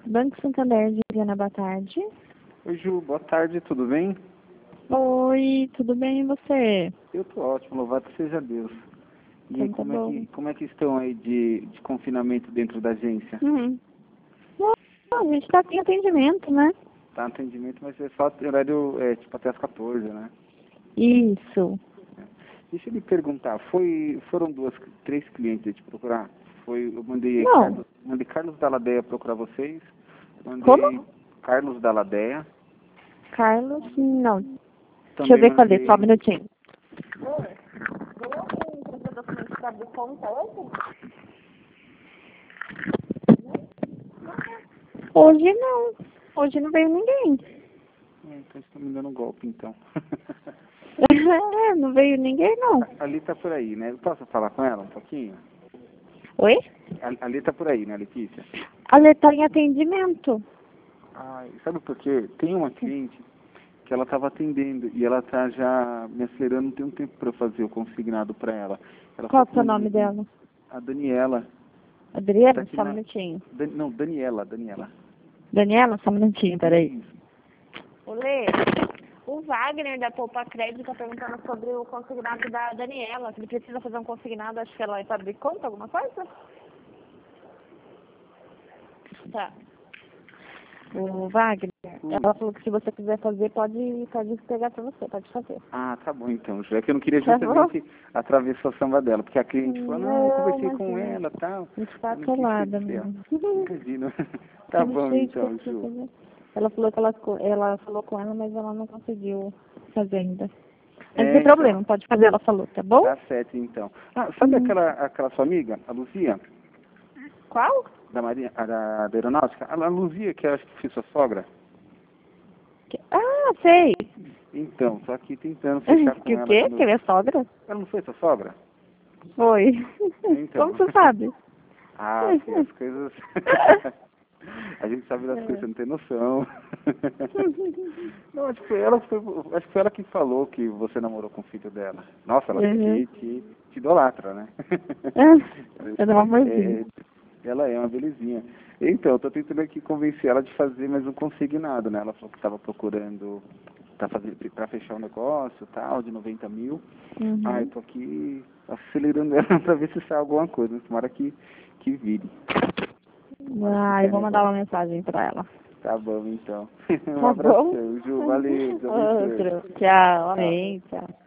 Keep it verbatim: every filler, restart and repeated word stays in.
Banco Santander, Juliana, boa tarde. Oi, Ju, boa tarde, tudo bem? Oi, tudo bem e você? Eu tô ótimo, louvado seja Deus. E aí, Então tá como é bom. que, como é que estão aí de, de confinamento dentro da agência? Uhum. Não, a gente tá em atendimento, né? Tá atendimento, mas é só horário, é, tipo, até as quatorze, né? Isso. Deixa eu lhe perguntar, foi, foram duas, três clientes te procurar? Foi, eu mandei Não. Carlos, mandei Carlos Daladeia procurar vocês, mandei Como? Carlos Daladeia, Carlos, não. Deixa eu também ver qual é, só um mandei, minutinho. Oi, vem trazer documento para abrir conta hoje? Hoje não. Hoje não veio ninguém. ah, então estão me dando um golpe, então. É, não veio ninguém, não. Ali tá por aí, né? Eu posso falar com ela um pouquinho? Oi? A- Ali tá por aí, né, Letícia? Ela tá em atendimento. Ai, sabe por quê? Tem uma cliente que ela estava atendendo e ela tá já me acelerando, não tem um tempo para eu fazer o consignado para ela. Ela Qual falou que que é o mandou nome dela? a Daniela. Tá Adriana, aqui só um na... minutinho. Dan- Não, Daniela, Daniela. Daniela, só um minutinho, peraí. Isso. Ô, Lê, o Wagner da Poupa Crédito está perguntando sobre o consignado da Daniela. Se ele precisa fazer um consignado, acho que ela vai abrir conta, alguma coisa? Tá. O Wagner, Hum. ela falou que se você quiser fazer, pode, pode pegar pra você, pode fazer. Ah, tá bom então, Ju. É que eu não queria Tá bom? justamente atravessar o samba dela, porque a cliente falou, não, eu Não, conversei com imagina. ela e tal. A gente tá Eu não quis ser atolada fiel. mesmo. Imagina. Tá Eu não bom sei o que eu então, preciso Ju. fazer. Ela falou que ela, co- ela falou com ela, mas ela não conseguiu fazer ainda. Mas não É, tem então. problema, pode fazer, ela falou, tá bom? Tá certo então. Ah, sabe Uhum. aquela, aquela sua amiga, a Luzia? Qual? Da, Marinha, a da, da aeronáutica, a a Luzia, que eu acho que foi sua sogra. Que- Ah, sei. Então, tô aqui tentando fechar Que com o ela quê? de Que novo. minha sogra? Ela não foi sua sogra? Foi. Então. Como você sabe? Ah, sim, as coisas... a gente sabe das coisas, você não tem noção. Não, acho que foi ela, foi, acho que foi ela que falou que você namorou com o filho dela. Nossa, ela Uhum. te, te, te idolatra, né? É um amorzinho. É, ela é uma belezinha. Então, eu tô tentando aqui convencer ela de fazer mais um consignado, né? Ela falou que estava procurando para fazer, para fechar o um negócio, tal, de noventa mil. Uhum. Ah, eu tô aqui acelerando ela para ver se sai alguma coisa. Tomara que, que vire. Ah, eu vou mandar uma mensagem pra ela. Tá bom, então. Um Tá bom? abração, Ju. Valeu, Deus abençoe. Outro. Tchau. Tchau. Amém. Tchau.